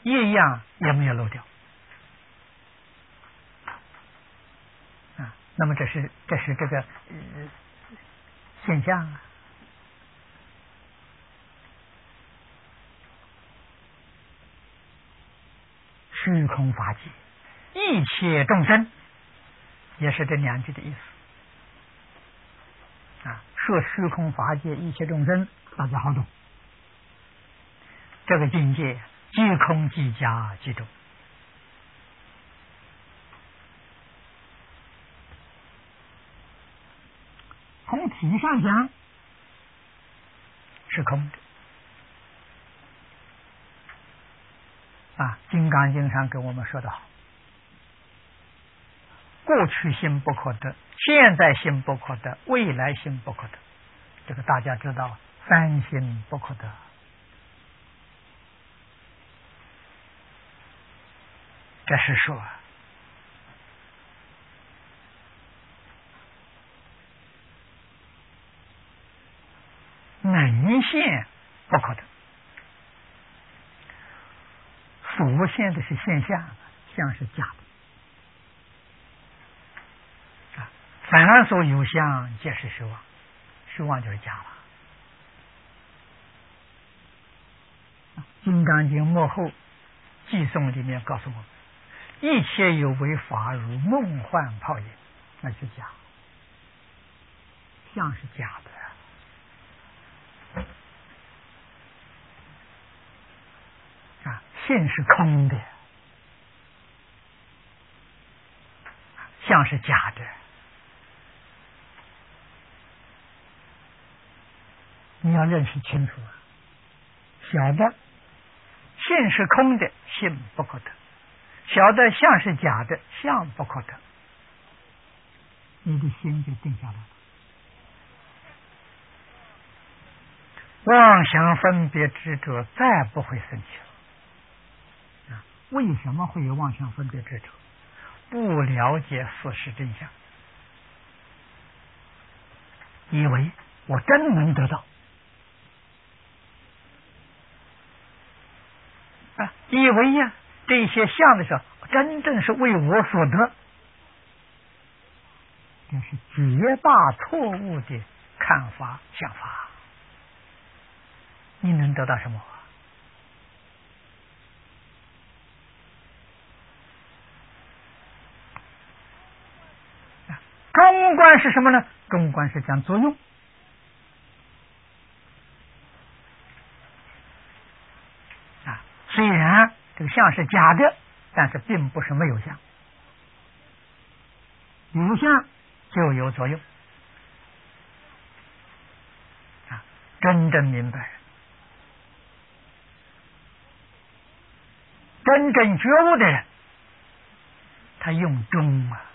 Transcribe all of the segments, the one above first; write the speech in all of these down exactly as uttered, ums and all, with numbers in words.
一样也没有漏掉啊。那么这是这是这个、呃、现象啊。虚空法界，一切众生，也是这两句的意思啊。说虚空法界一切众生，大家好懂。这个境界，即空即假即中。从体上讲是空的啊，《金刚经》上跟我们说的好：过去心不可得，现在心不可得，未来心不可得。这个大家知道，三心不可得。这是说能现不可得，所现的是现象，相是假的啊。凡所有相，皆是虚妄，虚妄就是假了。《金刚经》末后偈颂里面告诉我们：一切有为法，如梦幻泡影，那是假，相是假的。啊，性是空的，相是假的。你要认识清楚啊，晓得性是空的，性不可得；晓得相是假的，相不可得。你的心就定下来了。妄想分别执着再不会生起了。为什么会有妄想分别执着？不了解事实真相，以为我真能得到啊！以为呀，这些相的时候，真正是为我所得，这是绝大错误的看法想法。你能得到什么？中观是什么呢？中观是讲作用啊。虽然这个相是假的，但是并不是没有相，有相就有作用啊。真正明白，真正觉悟的人，他用中啊。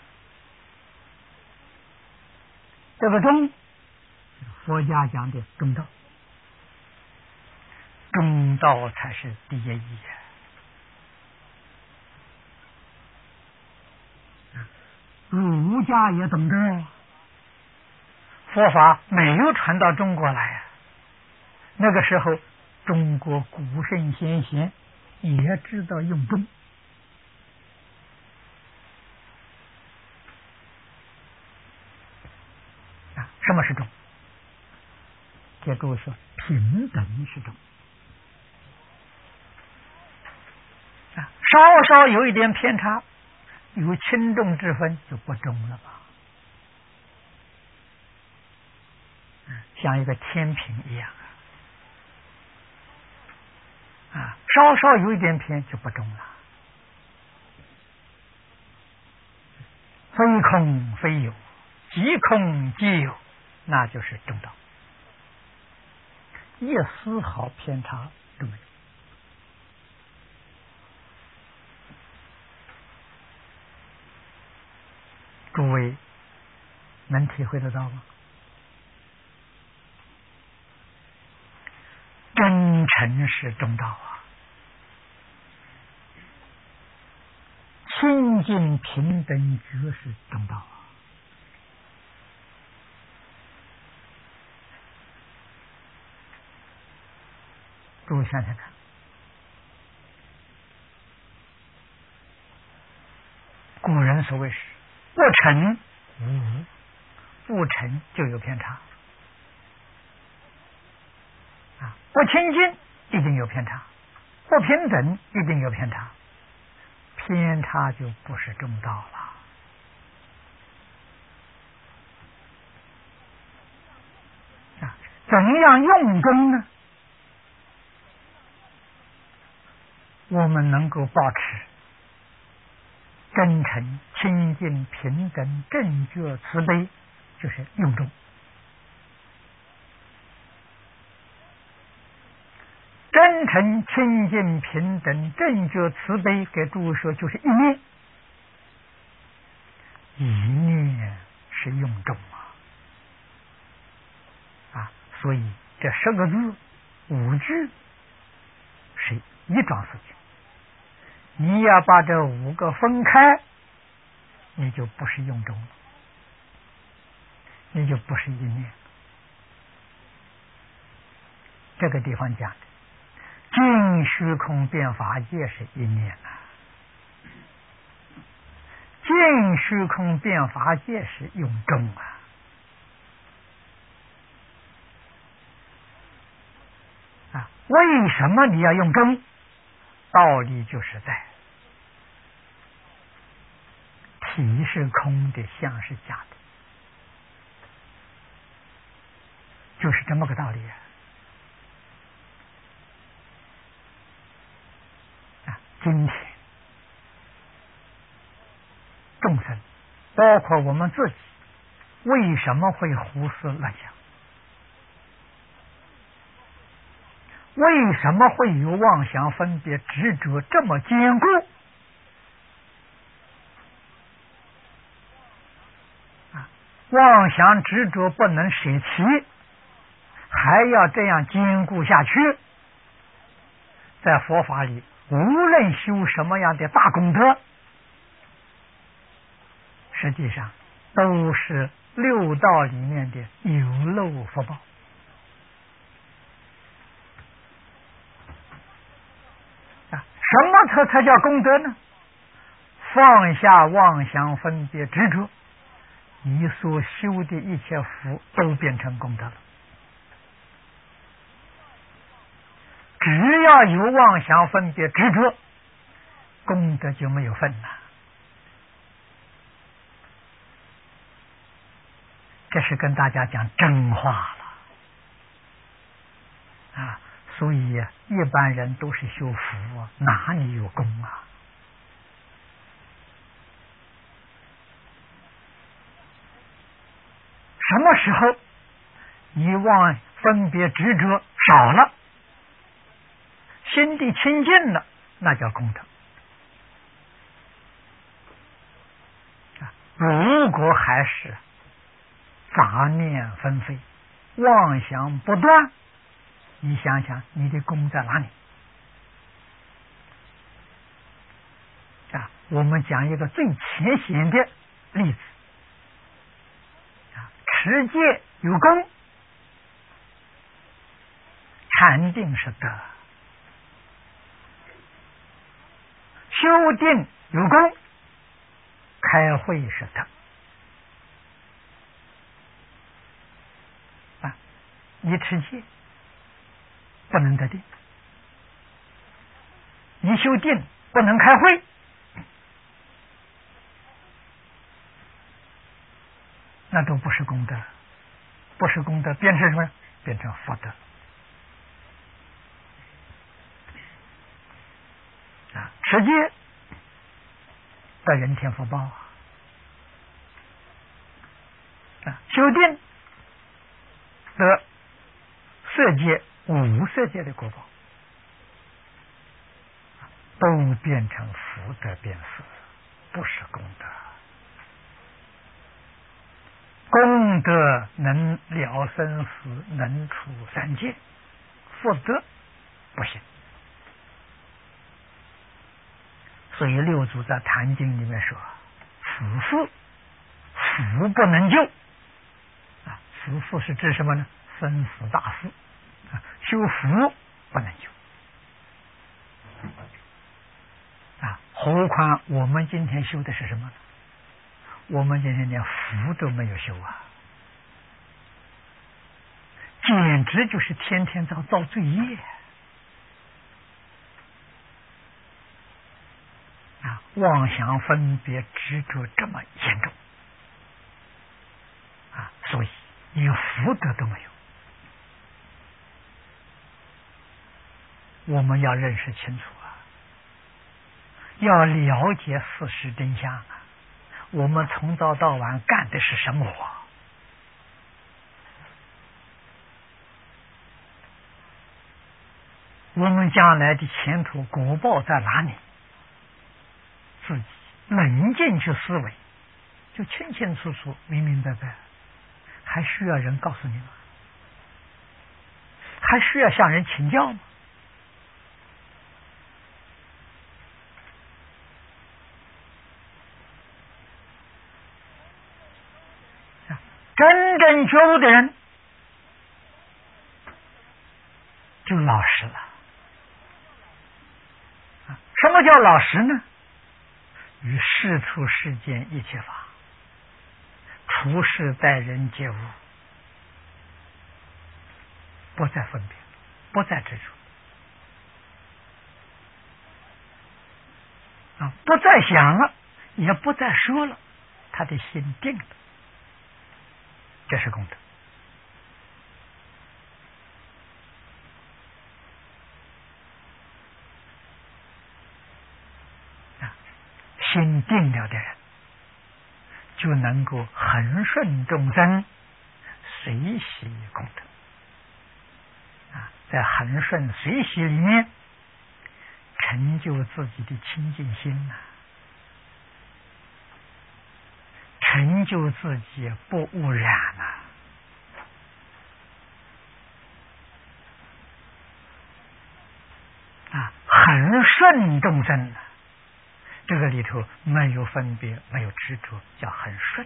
这个中，佛家讲的中道，中道才是第一义。儒家也懂得，佛法没有传到中国来，那个时候中国古圣先贤也知道用中。什么是中？给诸位说，平等是中啊，稍稍有一点偏差，有轻重之分就不中了吧？像一个天平一样啊，稍稍有一点偏就不中了。非空非有，即空即有，那就是中道，一丝毫偏差都没有。诸位能体会得到吗？真诚是中道啊，清净平等觉是中道啊。诸位想想看， 古人所谓是不成无无，不成就有偏差啊，不清净一定有偏差，不平等一定有偏差，偏差就不是中道了。啊，怎样用功呢？我们能够保持真诚、清净、平等、正觉、慈悲，就是用功。真诚、清净、平等、正觉、慈悲，给诸位说就是一念，一念是用功啊！啊，所以这十个字、五句是一桩事情。你要把这五个分开，你就不是用功了，你就不是一念。这个地方讲的净虚空变法界是一念啊，净虚空变法界是用功啊。啊，为什么你要用功？道理就是在体是空的，相是假的，就是这么个道理啊！啊，今天众生，包括我们自己，为什么会胡思乱想？为什么会有妄想、分别、执着这么坚固？啊，妄想执着不能舍弃，还要这样坚固下去。在佛法里，无论修什么样的大功德，实际上都是六道里面的有漏福报。什么才才叫功德呢？放下妄想、分别、执着，你所修的一切福都变成功德了。只要有妄想、分别、执着，功德就没有份了。这是跟大家讲真话了啊！所以一般人都是修福，哪里有功啊？什么时候你妄分别执着少了，心地清净了，那叫功德。如果还是杂念纷飞，妄想不断，你想想你的功在哪里啊？我们讲一个最浅显的例子啊，持戒有功，禅定是德；修定有功，开会是德啊。你持戒不能得定，你修定不能开会，那都不是功德，不是功德，变成什么？变成福德啊！持戒得人天福报啊！修定得色界、无色界的果报，都变成福德变色，不是功德。功德能了生死，能除三界，福德不行。所以六祖在《坛经》里面说：“此福，福不能救。”啊，此福是指什么呢？生死大事啊，修福不能救啊。《华何况我们今天修的是什么呢？我们今天连福都没有修啊，简直就是天天造造罪业啊！妄想分别执着这么严重啊，所以连福德都没有。我们要认识清楚啊，要了解事实真相啊！我们从早到晚干的是什么？我们将来的前途果报在哪里？自己冷静去思维，就清清楚楚、明明白白，还需要人告诉你吗？还需要向人请教吗？真正觉悟的人就老实了。什么叫老实呢？与世处世间一切法，处事待人接物，不再分别，不再执着啊，不再想了，也不再说了，他的心定了。这是功德啊！心定了的人，就能够恒顺众生，随喜功德啊！在恒顺随喜里面，成就自己的清净心呐、啊，成就自己不污染啊！啊，恒顺众生，这个里头没有分别，没有执着，叫恒顺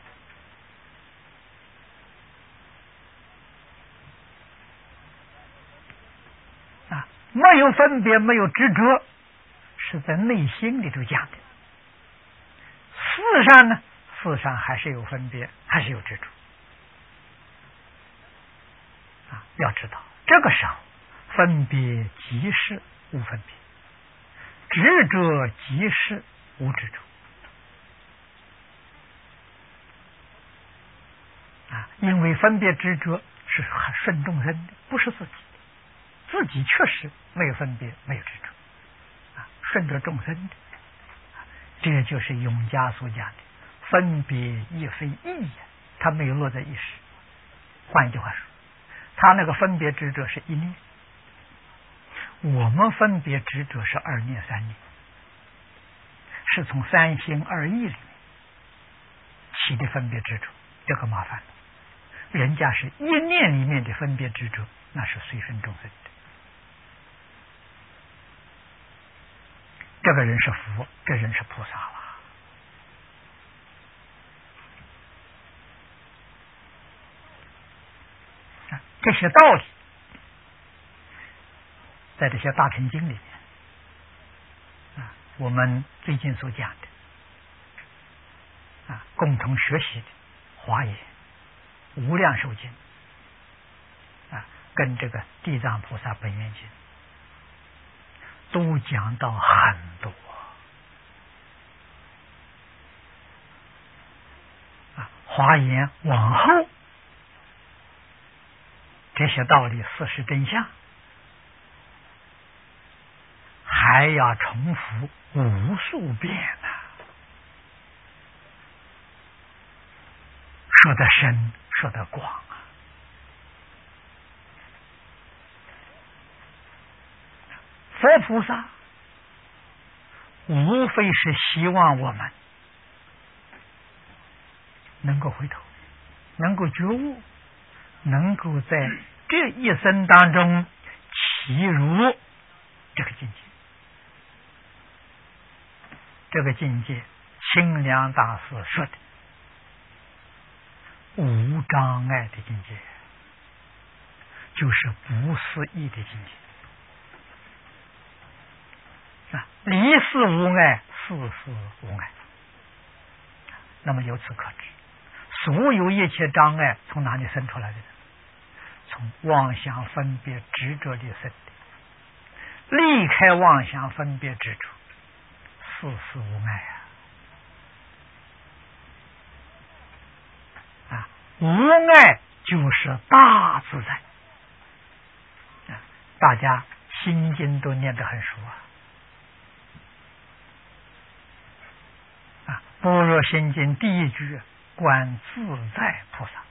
啊！没有分别，没有执着，是在内心里头讲的。事上呢？事上还是有分别，还是有执着啊！要知道，这个时候分别即是无分别，执着即是无执着啊！因为分别执着是顺众生的，不是自己的，自己确实没有分别，没有执着啊，顺着众生的。这就是永嘉所讲的分别亦非意，他没有落在意识。换一句话说，他那个分别执着是一念，我们分别执着是二念三念，是从三心二意里面起的分别执着，这个麻烦了。人家是一念里面的分别执着，那是随顺众生的。这个人是佛，这人是菩萨了。这些道理在这些大乘经里面啊，我们最近所讲的啊，共同学习的华严、无量寿经啊，跟这个地藏菩萨本愿经都讲到很多啊，华严往后这些道理事实真相还要重复无数遍呢、啊，说得深，说得广啊。佛菩萨无非是希望我们能够回头，能够觉悟，能够在这一生当中起入这个境界。这个境界，清凉大师说的无障碍的境界，就是不思议的境界啊！离事无碍， 事事无碍。那么由此可知，所有一切障碍从哪里生出来的？从妄想分别执着里生的。离开妄想分别执着，事事无碍啊！啊，无碍就是大自在啊！大家心经都念得很熟啊！啊，《般若心经》第一句观自在菩萨。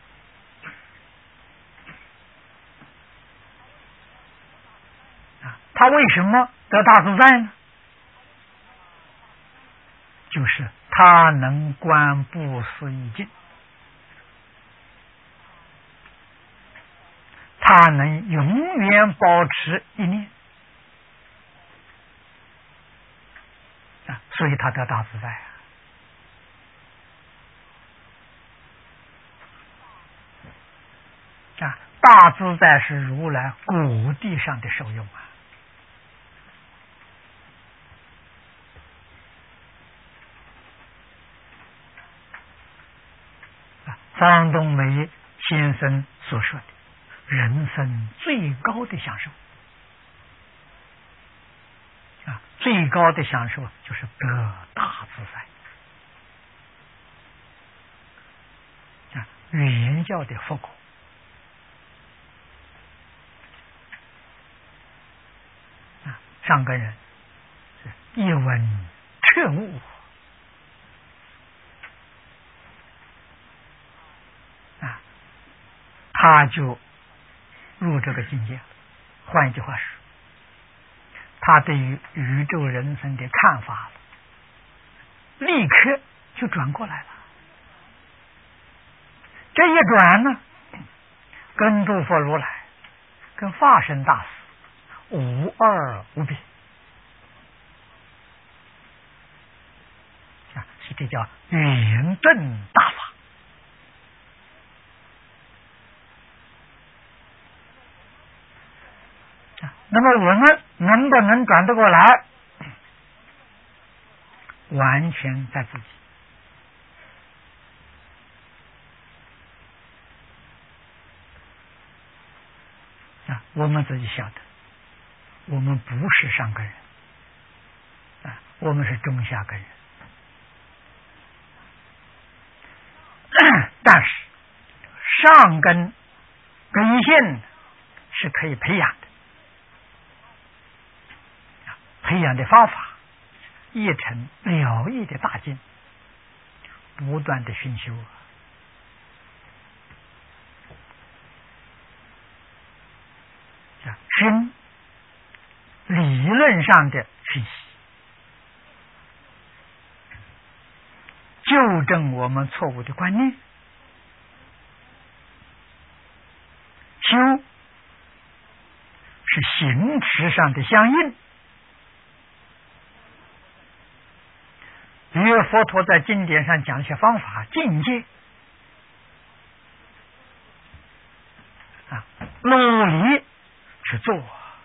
他为什么得大自在呢？就是他能观不思议境，他能永远保持一念啊，所以他得大自在啊。啊，大自在是如来果地上的受用啊。方东梅先生所说的人生最高的享受啊，最高的享受就是得大自在啊，语言教的佛果啊，上根人是一闻彻悟。他就入这个境界了。换一句话说，他对于宇宙人生的看法立刻就转过来了。这一转呢，跟诸佛如来跟法身大士无二无别啊，这叫圆顿大法。那么我们能不能转得过来，完全在自己啊！我们自己晓得，我们不是上根人啊，我们是中下根人。但是上根根性是可以培养的。培养的方法，一成了义的大境，不断的熏修啊，熏理论上的熏习，纠正我们错误的观念，修是行持上的相应。因为佛陀在经典上讲一些方法境界啊，努力去做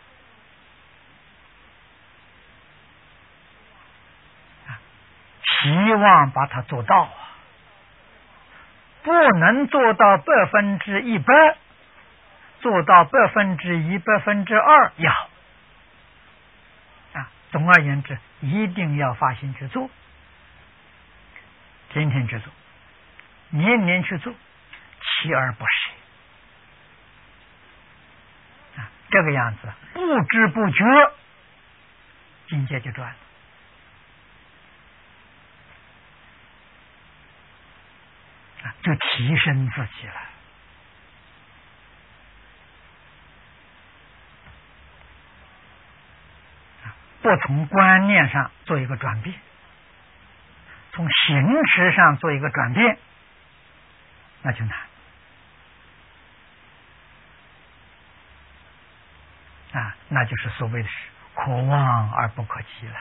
啊，希望把它做到啊，不能做到百分之一百，做到百分之一、百分之二也好啊。总而言之，一定要发心去做。天天去做，年年去做，锲而不舍啊，这个样子不知不觉境界就转了啊，就提升自己了啊，不从观念上做一个转变，从形式上做一个转变，那就难啊，那就是所谓的是可望而不可及了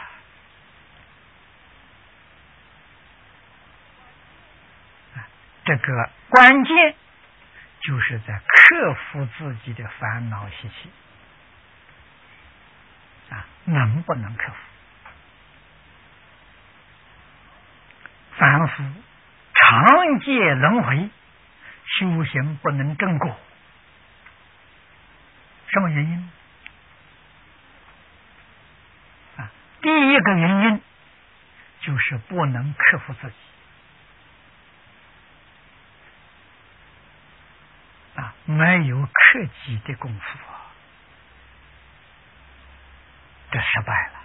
啊。这个关键就是在克服自己的烦恼习气啊，能不能克服苦，常借轮回，修行不能正果。什么原因？啊，第一个原因就是不能克服自己。啊，没有克己的功夫啊，这失败了。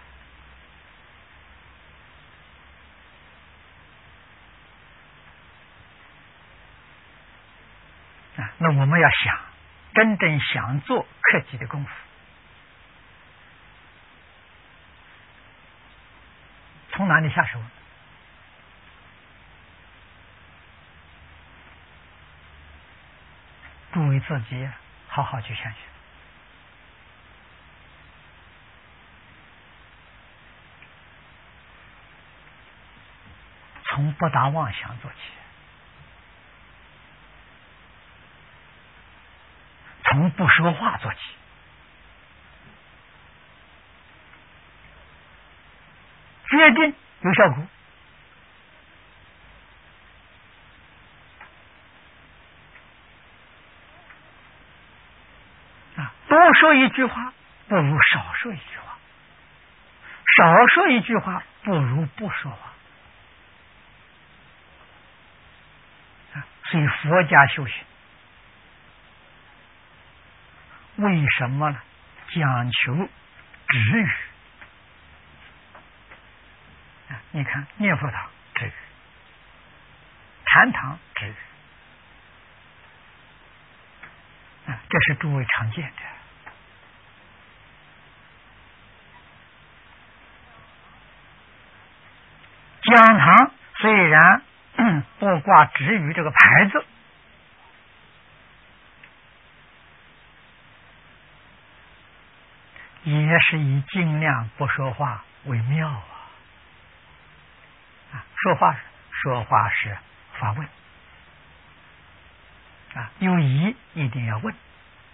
啊，那我们要想，真正想做克己的功夫，从哪里下手？诸位自己好好去想想。从不打妄想做起，从不说话做起，决定有效果。啊，多说一句话不如少说一句话，少说一句话不如不说话。啊，所以佛家修行为什么呢？讲求止语。啊，你看念佛堂止语，禅堂止语。啊，这是诸位常见的。讲堂虽然不挂止语这个牌子，也是以尽量不说话为妙啊！啊，说话说话是发问啊，有疑一定要问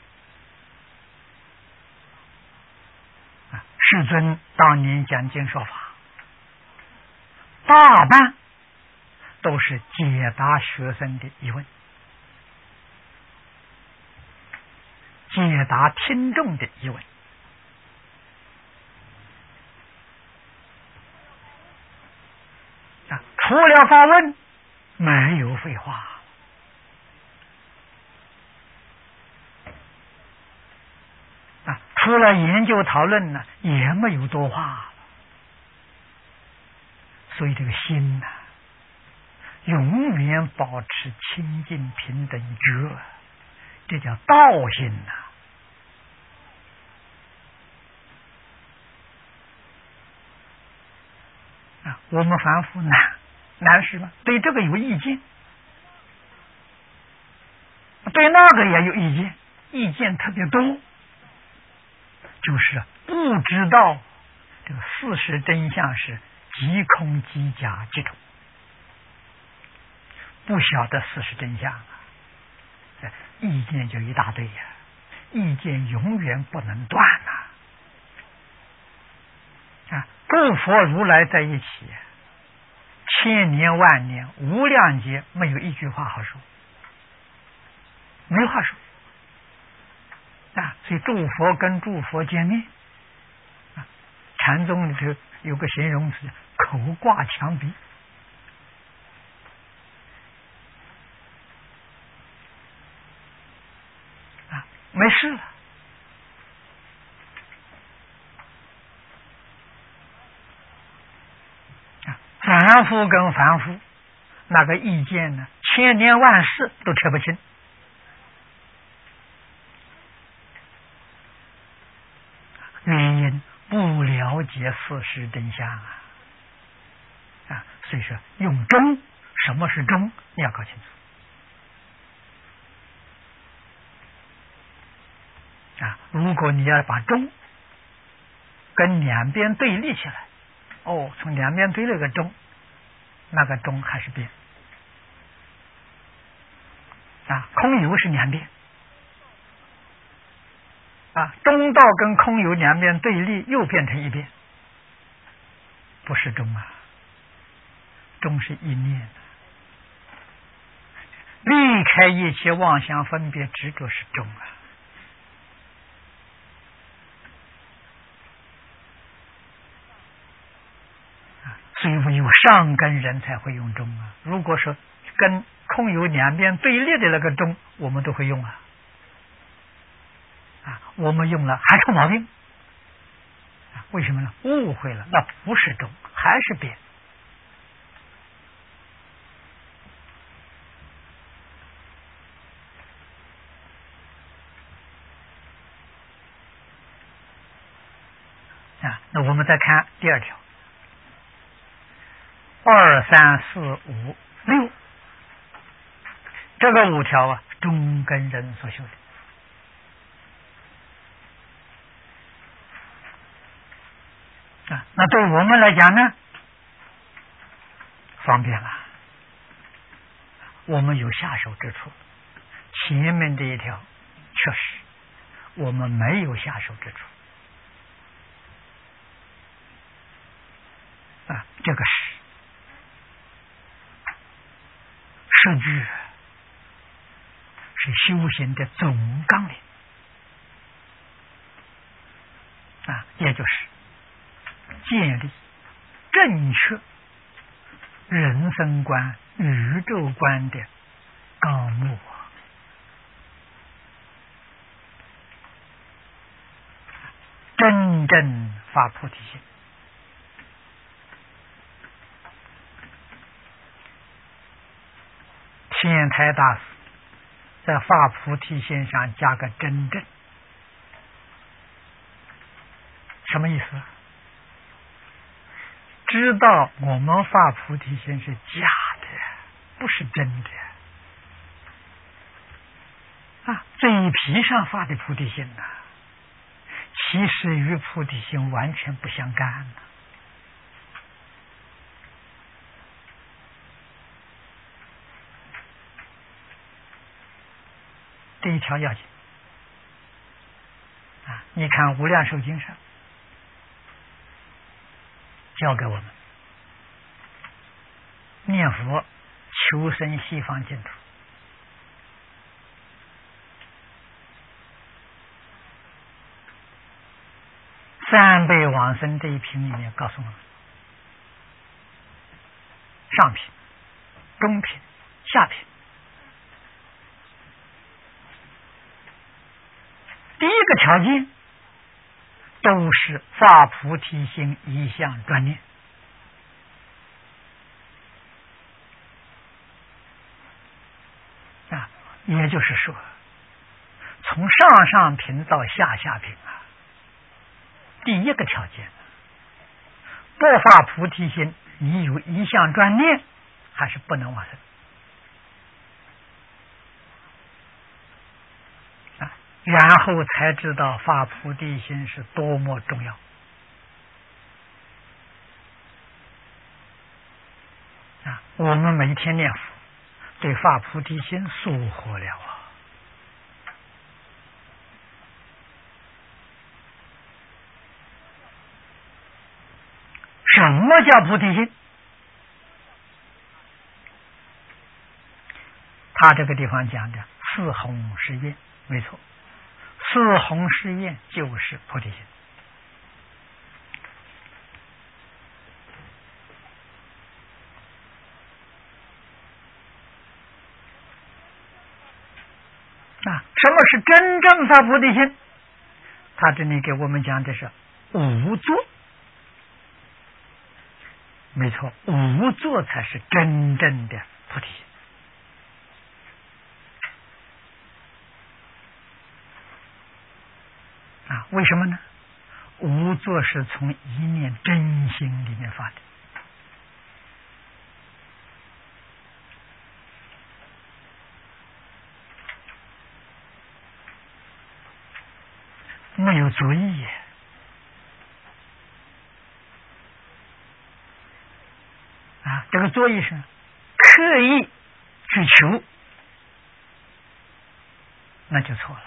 啊。世尊当年讲经说法，大半都是解答学生的疑问，解答听众的疑问。啊，除了发问，没有废话。啊，除了研究讨论呢，也没有多话。所以这个心呐、啊，永远保持清净平等觉，这叫道心呐、啊。啊，我们凡夫难难是吗？对这个有意见，对那个也有意见，意见特别多，就是不知道这个事实真相是即空即假即中，不晓得事实真相啊，意见就一大堆呀、啊，意见永远不能断呐、啊！啊，诸佛如来在一起，千年万年无量劫，没有一句话好说，没话说啊！所以诸佛跟诸佛见面，啊，禅宗里头有个形容词，口挂墙壁。啊，没事了。啊，凡夫跟凡夫那个意见呢，千年万世都扯不清。原因不了解事实真相啊！啊，所以说用中，什么是中，你要搞清楚啊！如果你要把中跟两边对立起来，哦，从两边对立个中，那个中还是边啊，空有是两边。啊，中道跟空有两边对立，又变成一边，不是中啊，中是一念的。 离开一切妄想分别执着是中啊。所以唯有上根人才会用中啊。如果说跟空有两边对立的那个中，我们都会用啊。啊，我们用了还出毛病。啊，为什么呢？误会了，那不是中，还是别。啊，那我们再看第二条。二三四五六，这个五条啊，中根人所修的啊。那对我们来讲呢，方便了，我们有下手之处。前面这一条确实我们没有下手之处啊，这个是实质是修行的总纲领啊，也就是建立正确人生观、宇宙观的纲目啊。真正发菩提心，天台大师在发菩提心上加个真正，什么意思？知道我们发菩提心是假的，不是真的啊！嘴皮上发的菩提心呐、啊，其实与菩提心完全不相干啊。这一条要紧啊！你看《无量寿经》上教给我们念佛求生西方净土，三辈往生这一品里面告诉我们，上品、中品、下品。第一个条件都是发菩提心一向专念啊，也就是说，从上上品到下下品啊，第一个条件，不发菩提心，你有一向专念，还是不能往生啊。然后才知道发菩提心是多么重要啊！我们每天念佛，对发菩提心疏忽了啊。什么叫菩提心？他这个地方讲的四弘誓愿，没错，四弘誓愿就是菩提心啊。什么是真正发菩提心？他这里给我们讲的是无作，没错，无作才是真正的菩提心啊。为什么呢？无作是从一念真心里面发的，没有作意啊。这个作意是刻意去求，那就错了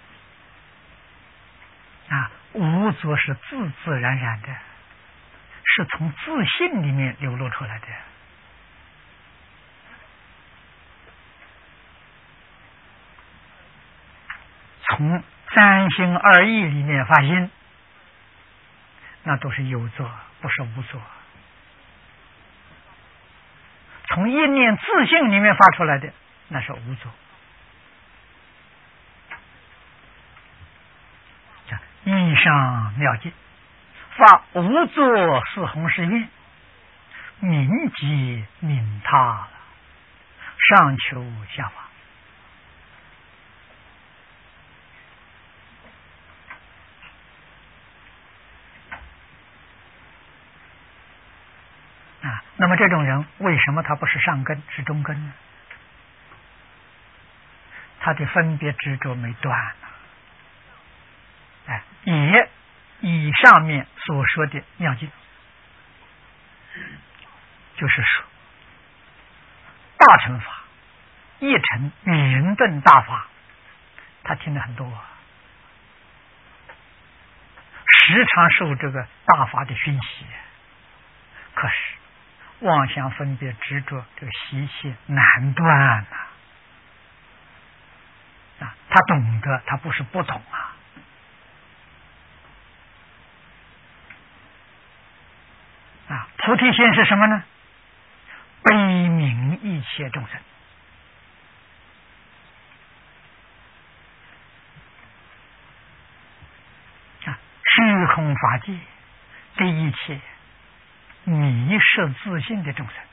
啊。无作是自自然然的， 是从自信里面流露出来的。从三心二意里面发心，那都是有作，不是无作。从一念自性里面发出来的，那是无作。意上妙境，发无作是弘誓愿，明即明他，上求下法。啊，那么这种人为什么他不是上根是中根呢？他的分别执着没断。哎，也以上面所说的妙境，就是说大乘法、一乘圆顿大法，他听了很多，时常受这个大法的熏习，可是妄想分别执着这个习气难断呐、啊！啊，他懂得，他不是不懂啊。啊，菩提心是什么呢？悲悯一切众生。啊，虚空法界这一切迷失自信的众生，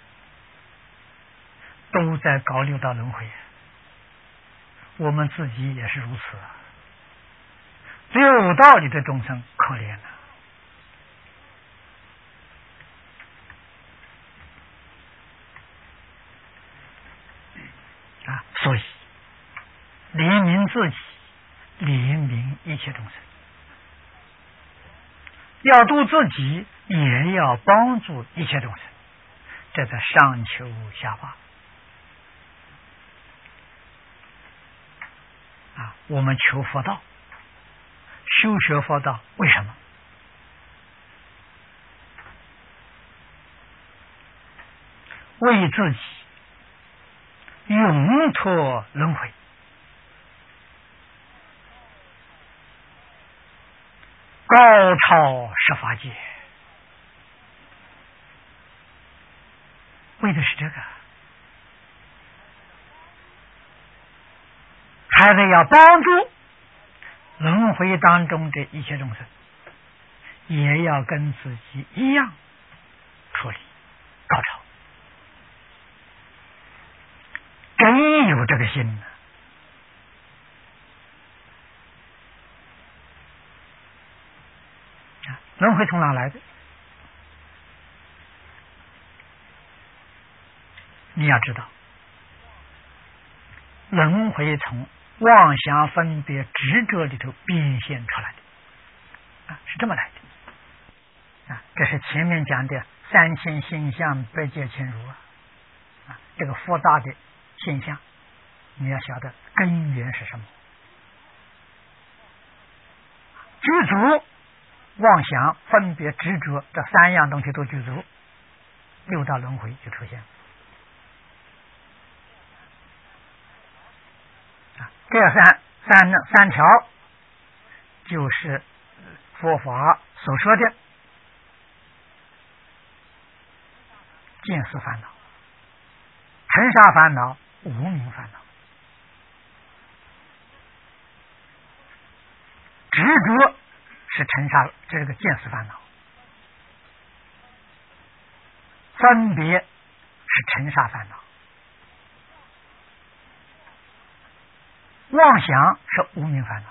都在搞六道轮回。我们自己也是如此。六道里的众生可怜了。啊，所以怜悯自己，怜悯一切众生，要度自己，也要帮助一切众生，这在上求下化。啊，我们求佛道，修学佛道，为什么？为自己永脱轮回，高超十法界，为的是这个，还得要帮助轮回当中的一切众生，也要跟自己一样处理高潮。真有这个心呢？轮回从哪来的？你要知道，轮回从妄想分别执着里头变现出来的，啊，是这么来的。啊，这是前面讲的三千现象，百界千如啊，啊，这个复杂的现象，你要晓得根源是什么？具足妄想分别执着这三样东西都具足，六道轮回就出现了。啊，这三三三条就是佛法所说的见思烦恼、尘沙烦恼、无明烦恼。执着是尘沙，这个见思烦恼；分别是尘沙烦恼；妄想是无明烦恼，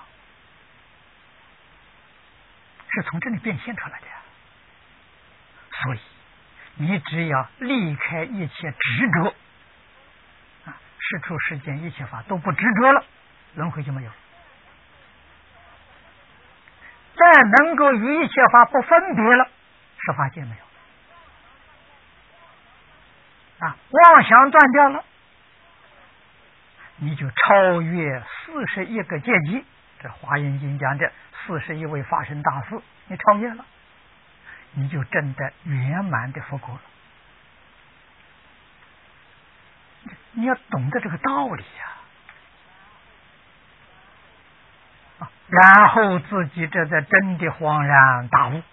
是从这里变现出来的呀。所以你只要离开一切执着，啊，事出世间一切法都不执着了，轮回就没有了。再能够与一切法不分别了，十法界没有啊，妄想断掉了，你就超越四十一个阶级。这华严经讲的四十一位法身大士，你超越了， 你就证得圆满的佛果了。你要懂得这个道理呀、啊，然后自己这才真的恍然大悟。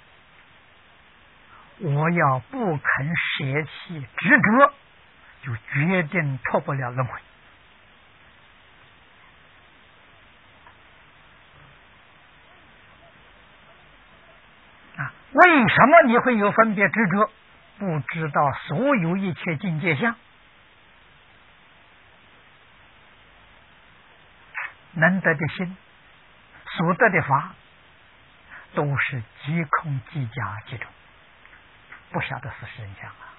我要不肯舍弃执着，就决定脱不了轮回。啊，为什么你会有分别执着？不知道所有一切境界相能得的心，所得的法，都是即空即假即中，不晓得是真相啊！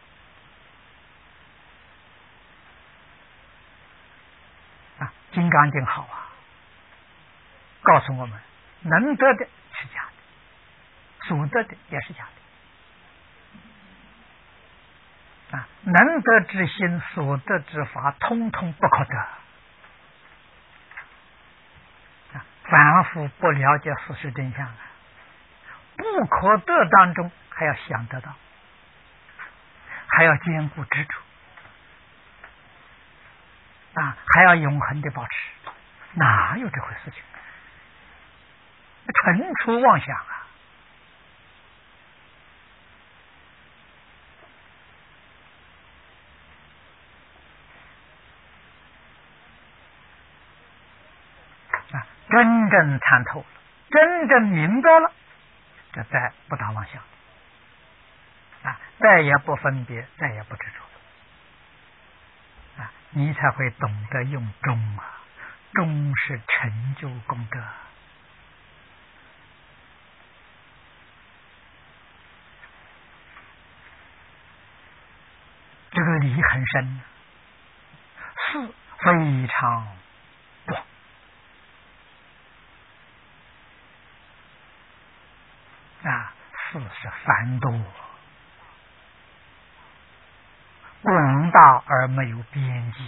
啊，《金刚经》好啊，告诉我们，能得的是假的，所得的也是假的。啊，能得之心，所得之法，通通不可得。凡夫不了解事实真相啊，不可得当中还要想得到，还要坚固执着啊，还要永恒的保持，哪有这回事情？纯属妄想啊！啊，真正参透了，真正明白了，这再不打妄想啊，再也不分别，再也不执着啊，你才会懂得用忠啊，忠是成就功德。这个理很深，事非常广啊，事是繁多，广大而没有边际。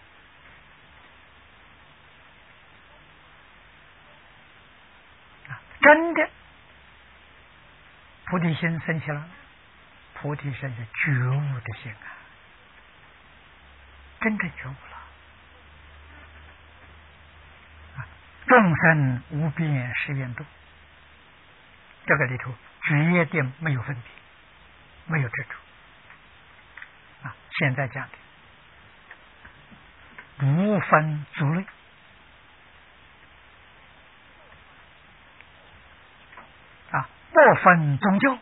啊，真的菩提心升起来，菩提心是觉悟的心啊，真正觉悟了。啊，众生无边誓愿度，这个里头决定没有分别，没有执着。啊，现在讲的不分族类，啊，不分宗教，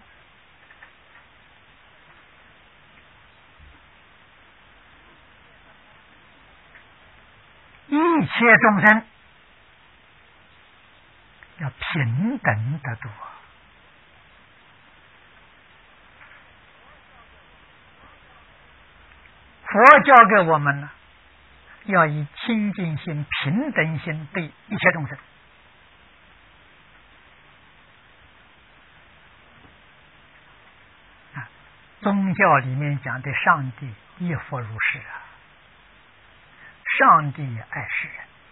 一切众生要平等的度。佛教给我们呢，要以清净心、平等心对一切众生。啊，宗教里面讲的上帝亦复如是啊，上帝也爱世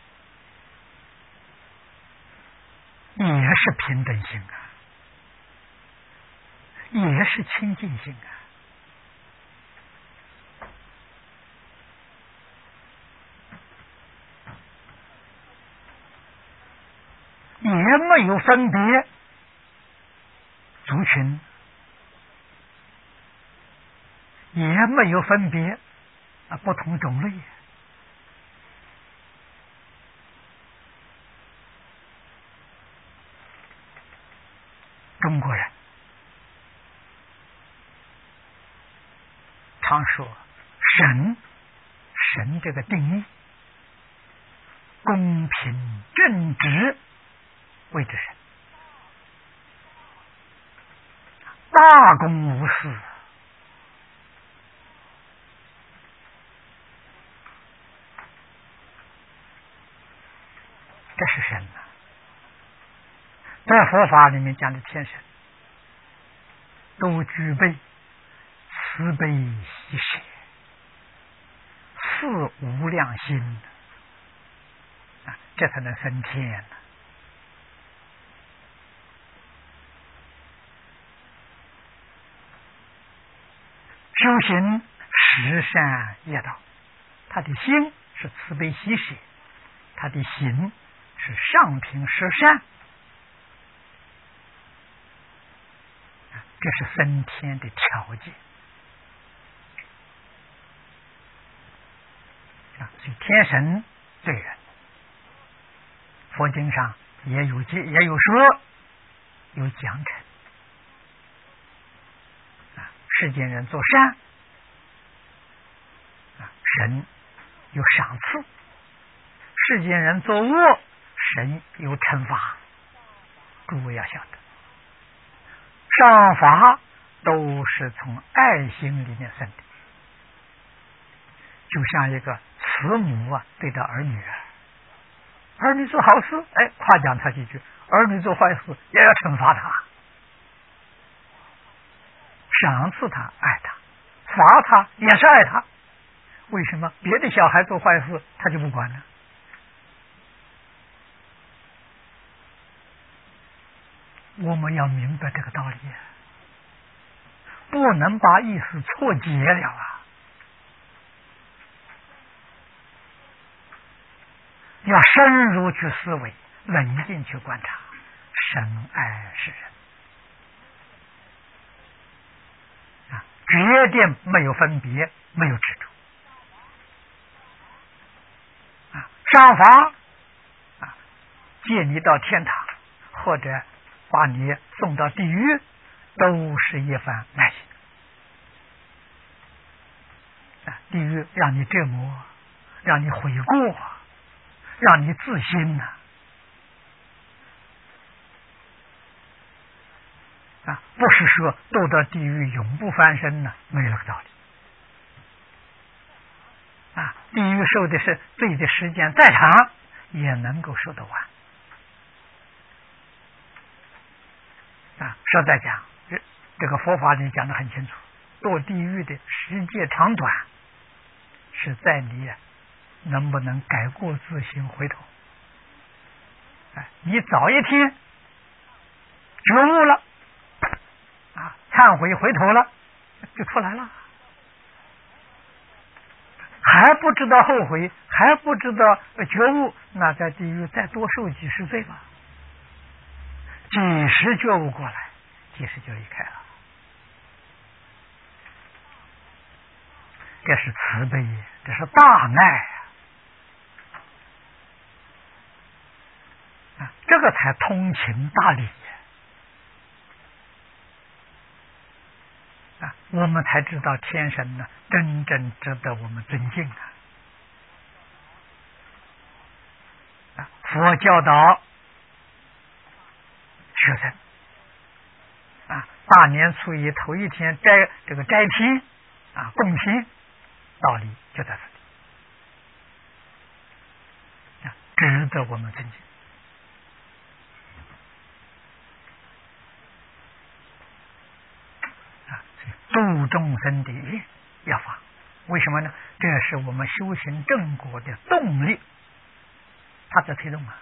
人，也是平等心啊，也是清净心啊。也没有分别族群，也没有分别啊不同种类。中国人常说神，神这个定义，公平正直谓之神，大公无私，这是神啊。在佛法里面讲的天神，都具备慈悲喜舍、四无量心啊，这才能升天呢。 修行十善业道，他的心是慈悲喜舍，他的行是上品十善，这是升天的条件。所以天神罪人，佛经上也有也有说，有讲解。啊，世间人做善，啊，神有赏赐；世间人做恶，神有惩罚。诸位要晓得，赏罚都是从爱心里面生的，就像一个慈母啊对待儿女，儿女做好事，哎，夸奖他几句；儿女做坏事，也要惩罚他，赏赐他，爱他；罚他，也是爱他。为什么别的小孩做坏事，他就不管呢？我们要明白这个道理，不能把意思错解了啊！要深入去思维，冷静去观察，深爱世人啊，绝对没有分别，没有执着啊。赏罚啊，接你到天堂，或者把你送到地狱，都是一番耐心啊。地狱让你折磨，让你悔过，让你自新呐啊, 啊，不是说堕到地狱永不翻身呢，没有个道理啊。地狱受的是罪的时间再长，也能够受得完啊。实在讲，这这个佛法里讲得很清楚，堕地狱的时间长短，是在你能不能改过自新回头。哎，你早一天觉悟了啊，忏悔回头了，就出来了。还不知道后悔，还不知道觉悟，那在地狱再多受几十罪吧。几时觉悟过来，几时就离开了。这是慈悲，这是大爱啊！这个才通情达理啊！我们才知道天神呢，真正值得我们尊敬啊！啊，佛教导学生啊，大年初一头一天斋这个斋天啊，供品道理就在这里啊，值得我们尊敬啊！度众生的要法，为什么呢？这是我们修行正果的动力，它在推动啊。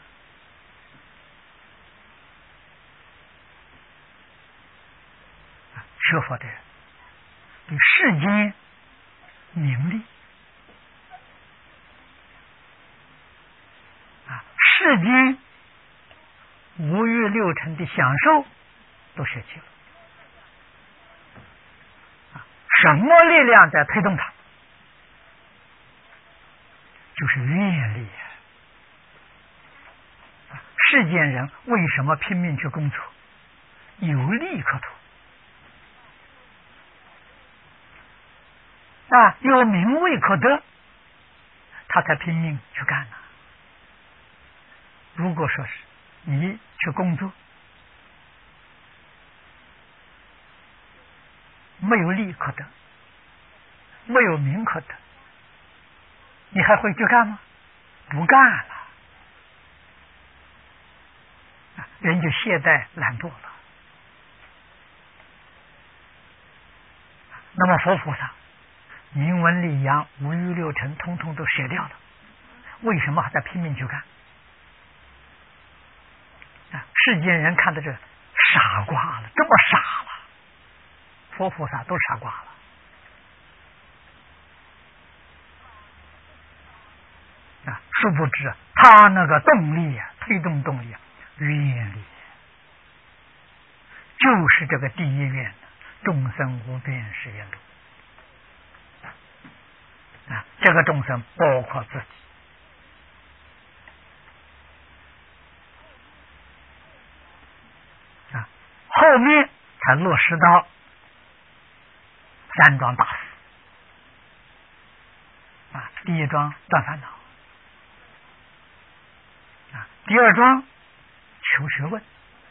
学佛的人对世间名利啊，世间五欲六尘的享受都舍弃了啊。什么力量在推动它？就是愿力啊。世间人为什么拼命去工作？有利可图啊，有名位可得，他才拼命去干呢。如果说是你去工作，没有利可得，没有名可得，你还会去干吗？不干了，人就懈怠懒惰了。那么佛菩萨名闻利养五欲六尘通通都舍掉了，为什么还在拼命去干啊？世间人看到这傻瓜了，这么傻了，佛菩萨都傻瓜了殊不知他那个动力啊，推动动力啊，愿力就是这个第一愿，众生无边誓愿度啊，这个众生包括自己啊，后面才落实到三桩大事啊，第一桩断烦恼啊，第二桩求学问，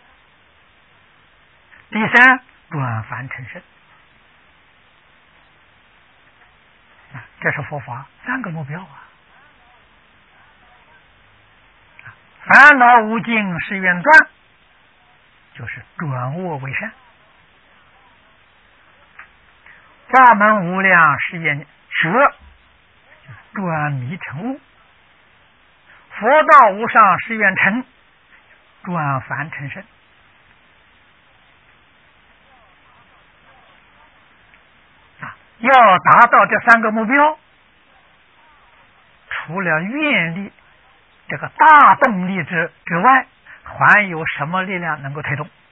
第三转凡成圣啊，这是佛法三个目标啊。烦恼无尽誓愿断，就是转恶为善；法门无量誓愿学，就是转迷成悟；佛道无上誓愿成，转凡成圣。啊，要达到这三个目标，除了愿力这个大动力之之外，还有什么力量能够推动？